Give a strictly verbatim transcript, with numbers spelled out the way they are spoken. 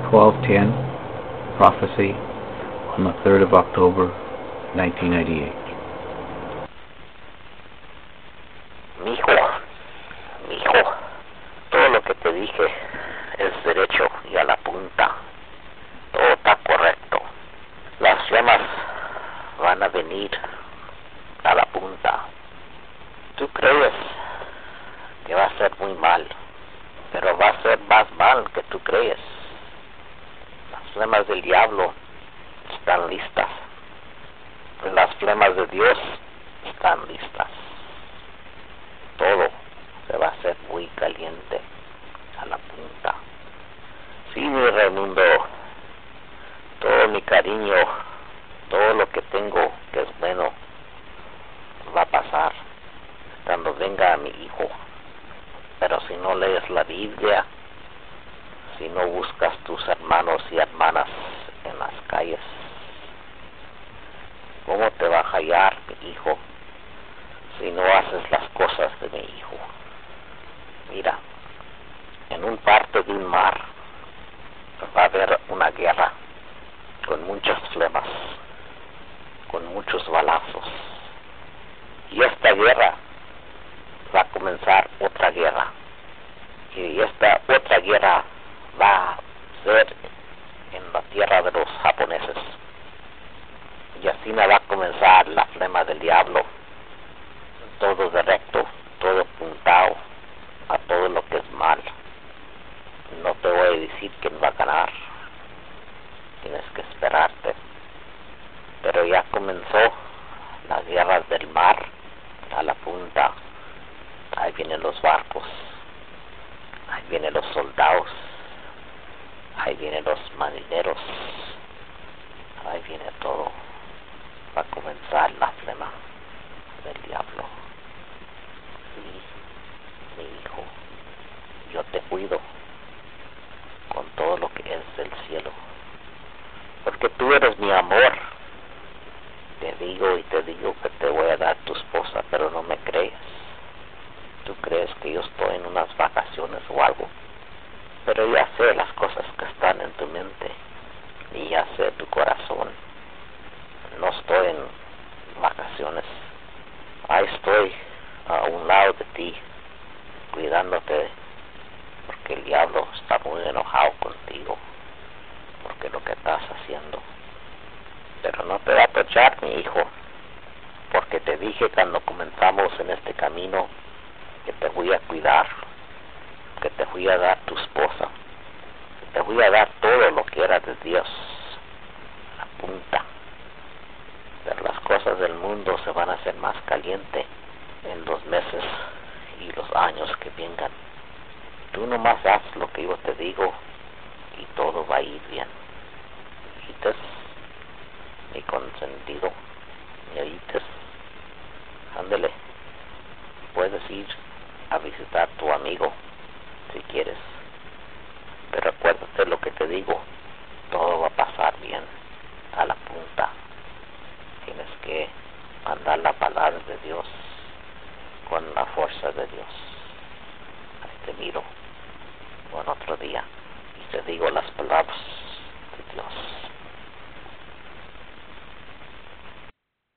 twelve ten, prophecy on the third of October, nineteen ninety-eight. Mijo, mijo, todo lo que te dije es derecho y a la punta. Todo está correcto. Las llamas van a venir a la punta. Tú crees que va a ser muy mal, pero va a ser más mal que tú crees. Las flemas del diablo están listas. Las flemas de Dios están listas. Todo se va a hacer muy caliente a la punta. Sí, mi Raimundo, todo mi cariño, todo lo que tengo que es bueno, va a pasar cuando venga a mi hijo. Pero si no lees la Biblia, si no buscas tus hermanos y hermanas en las calles, ¿cómo te va a hallar mi hijo si no haces las cosas de mi hijo? Mira, en un parte de un mar va a haber una guerra con muchas flemas, con muchos balazos, y esta guerra va a comenzar otra guerra, y esta otra guerra va a ser en la tierra de los japoneses, y así me va a comenzar la flema del diablo, todo directo, todo apuntado a todo lo que es mal. No te voy a decir quién va a ganar, tienes que esperarte, pero ya comenzó la guerra del mar a la punta. Ahí vienen los barcos, ahí vienen los soldados, ahí vienen los marineros, ahí viene todo. Va a comenzar la flema del diablo. Sí, mi hijo, yo te cuido con todo lo que es del cielo, porque tú eres mi amor. Te digo y te digo que te voy a dar tu esposa, pero no me crees. Tú crees que yo estoy en unas vacaciones o algo, pero ya sé las cosas que están en tu mente y ya sé tu corazón. No estoy en vacaciones, ahí estoy a un lado de ti, cuidándote, porque el diablo está muy enojado contigo, porque lo que estás haciendo. Pero no te va a tochar, mi hijo, porque te dije cuando comenzamos en este camino que te voy a cuidar, que te voy a dar tu esposa, que te voy a dar todo lo que era de Dios. Apunta. Pero las cosas del mundo se van a hacer más caliente en los meses y los años que vengan. Tú nomás haz lo que yo te digo y todo va a ir bien. ¿Oíste? Mi consentido, ¿me oíste? Ándele, puedes ir a visitar a tu amigo si quieres, pero acuérdate lo que te digo, todo va a pasar bien a la punta. Tienes que mandar la palabra de Dios con la fuerza de Dios. Ahí te miro con otro día y te digo las palabras de Dios.